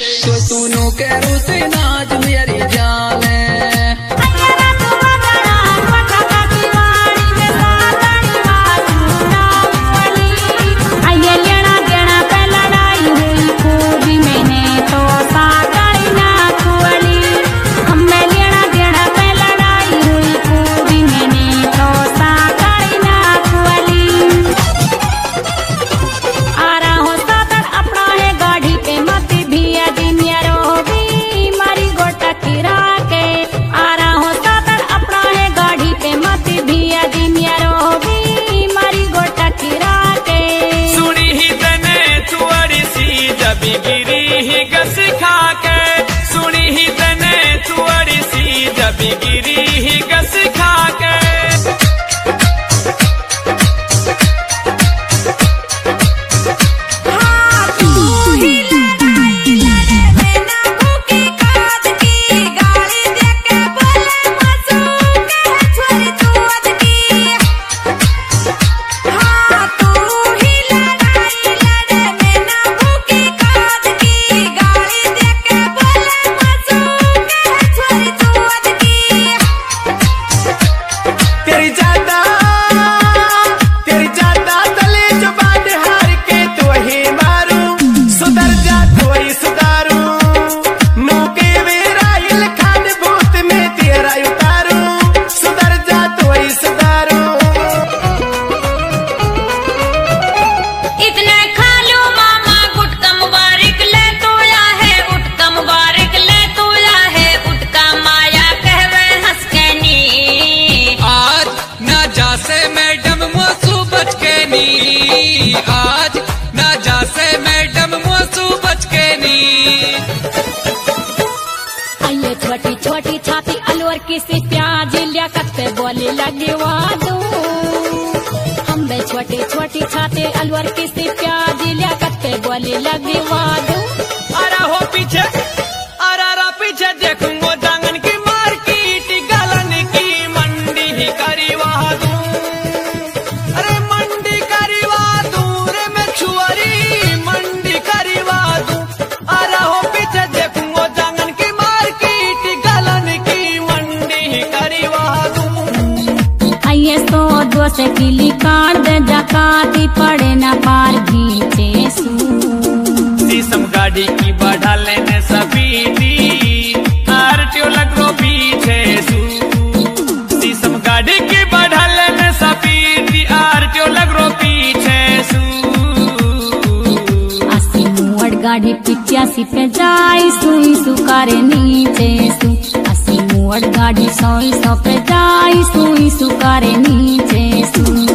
तो सुनो करू से नाच मेरी जान गिरी ही गस खा के आज ना जासे मैडम मोसू बच के नी आइए छोटी छोटी छाती अलवर किसी प्याज लिया कत्ते बोले लगे वादू हम बे छोटी छोटी छाती अलवर किसी प्याज लिया कत्ते बोले लगे वादू अरे हो पीछे अरे पीछे देखूंगो दांगन की मार्केट गलन की मंडी ही करी वादू से किली काट दे जकाती पड़े न पार घीचे शीशम गाड़ी की बढ़ा लेने सभी आरटीओ लगो पीछे शीशम गाड़ी की बढ़ा लेने सभी आरटीओ लगो पीछे अस्सी मुअड़ गाड़ी 85 पे जाई सुई सुकारे नीचे अस्सी मुअड़ गाड़ी 100 पे जाई सुई सुकारे नीचे